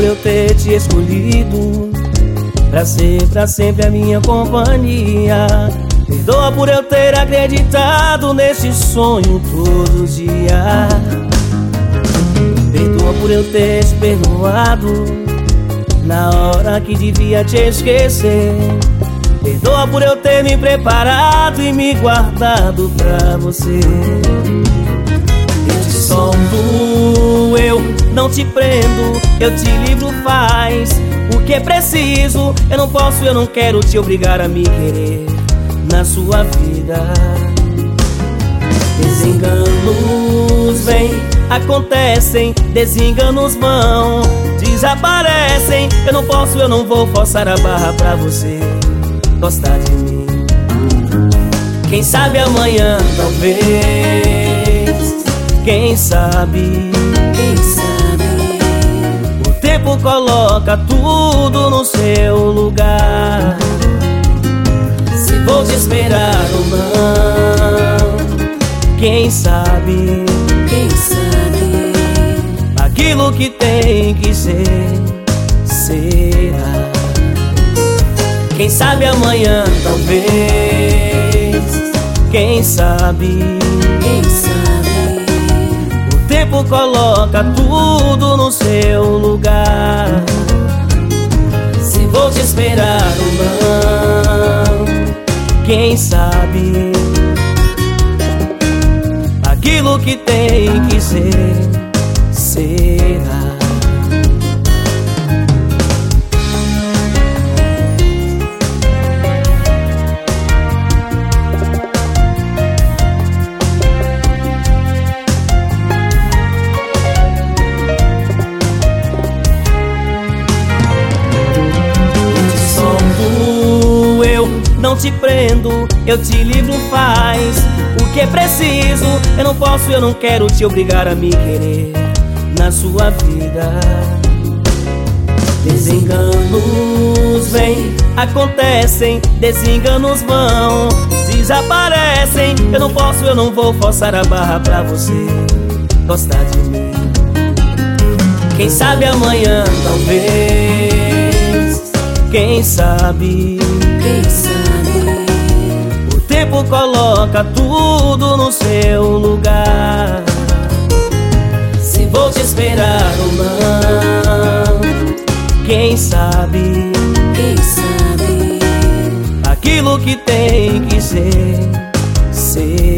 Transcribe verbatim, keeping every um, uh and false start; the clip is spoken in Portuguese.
eu ter te escolhido pra ser pra sempre a minha companhia. Perdoa por eu ter acreditado nesse sonho todo dia. Perdoa por eu ter te perdoado na hora que devia te esquecer. Perdoa por eu ter me preparado e me guardado pra você. Eu te solto, eu não te prendo, eu te livro, faz o que é preciso. Eu não posso, eu não quero te obrigar a me querer na sua vida. Desenganos vêm, acontecem, desenganos vão, desaparecem. Eu não posso, eu não vou forçar a barra pra você gostar de mim. Quem sabe amanhã, talvez. Quem sabe, quem sabe. O tempo coloca tudo no seu lugar. Se vou te esperar ou não, quem sabe, quem sabe. Aquilo que tem que ser, será. Quem sabe amanhã, talvez. Quem sabe, quem sabe. O tempo coloca tudo no seu lugar. Se vou te esperar ou não, quem sabe. Aquilo que tem que ser, será. Não te prendo, eu te livro, faz o que é preciso. Eu não posso, eu não quero te obrigar a me querer na sua vida. Desenganos vêm, acontecem, desenganos vão, desaparecem. Eu não posso, eu não vou forçar a barra pra você gostar de mim. Quem sabe amanhã, talvez. Quem sabe, quem sabe. O tempo coloca tudo no seu lugar. Se vou te esperar ou não, quem sabe, quem sabe. Aquilo que tem que ser, ser.